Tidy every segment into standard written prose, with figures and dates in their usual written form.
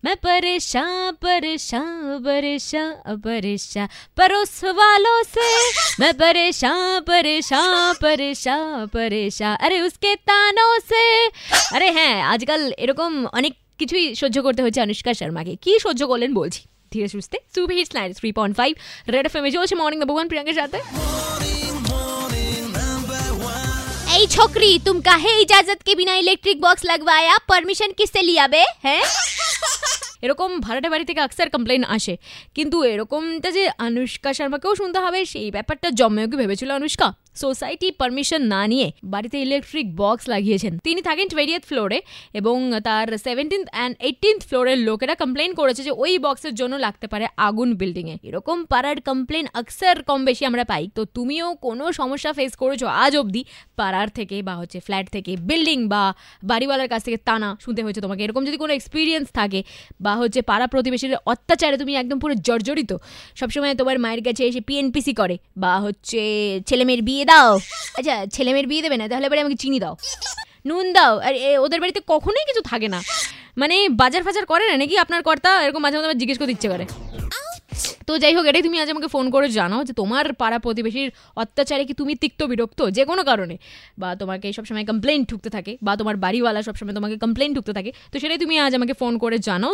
मैं परेशान परेशान परेशान परेशान परोस वालों से, मैं परेशान परेशान परेशान परेशान अरे उसके तानों से। আরে হ্যাঁ, আজকাল এরকম অনেক কিছুই সহ্য করতে হচ্ছে অনুষ্কা শর্মাকে। কি সহ্য করলেন বলছি ধীরে সুস্থে। সুপার হিটস 93.5 রেড এফএম চলছে মর্নিং নাম্বার 1 প্রিয়াঙ্কার সাথে। এই छोकरी, तुम काहे इजाजत के बिना इलेक्ट्रिक बॉक्स लगवाया? परमिशन किससे लिया बे? हैं এরকম ভাড়াটে বাড়ি থেকে আকসার কমপ্লেন আসে, কিন্তু এরকমটা যে অনুষ্কা শর্মাকেও শুনতে হবে সেই ব্যাপারটা জম্মেও কি ভেবেছিল অনুষ্কা? সোসাইটি পারমিশন না নিয়ে বাড়িতে ইলেকট্রিক বক্স লাগিয়েছেন। তিনি থাকেন 20th ফ্লোরে এবং তার 17th and 18th ফ্লোরের লোকেরা কমপ্লেন করেছে যে ওই বক্সের জন্য লাগতে পারে আগুন বিল্ডিংয়ে। এরকম পাড়ার কমপ্লেন আকসার কম বেশি আমরা পাই। তো তুমিও কোনো সমস্যা ফেস করেছো আজ অবধি পাড়ার থেকে বা হচ্ছে ফ্ল্যাট থেকে, বিল্ডিং বা বাড়িওয়ালার কাছ থেকে তানা শুনতে হয়েছে তোমাকে, এরকম যদি কোনো এক্সপিরিয়েন্স থাকে বা হচ্ছে পাড়া প্রতিবেশীর অত্যাচারে তুমি একদম পুরো জর্জরিত, সবসময় তোমার মায়ের কাছে এসে পিএনপিসি করে বা হচ্ছে ছেলেমেয়ের বিয়ে দাও, আচ্ছা ছেলেমেয়ের বিয়ে দেবে না তাহলে এবারে আমাকে চিনি দাও, নুন দাও, আর ওদের বাড়িতে কখনোই কিছু থাকে না, মানে বাজার ফাজার করে না নাকি আপনার কর্তা, এরকম মাঝে মাঝে জিজ্ঞেস করতে ইচ্ছে করে। তো যাই হোক, এটাই তুমি আজ আমাকে ফোন করে জানাও যে তোমার পাড়া প্রতিবেশীর অত্যাচারে কি তুমি তিক্ত বিরক্ত যে কোনো কারণে, বা তোমাকে সবসময় কমপ্লেন ঠুকতে থাকে, বা তোমার বাড়িওয়ালা সবসময় তোমাকে কমপ্লেন ঠুকতে থাকে, তো সেটাই তুমি আজ আমাকে ফোন করে জানাও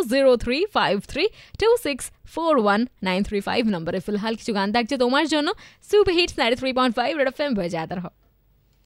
0353264193 নম্বরে। ফিলহাল কিছু গান থাকছে তোমার জন্য। সুপার হিটস 93.5 রেড এফএম বজাতে রহো।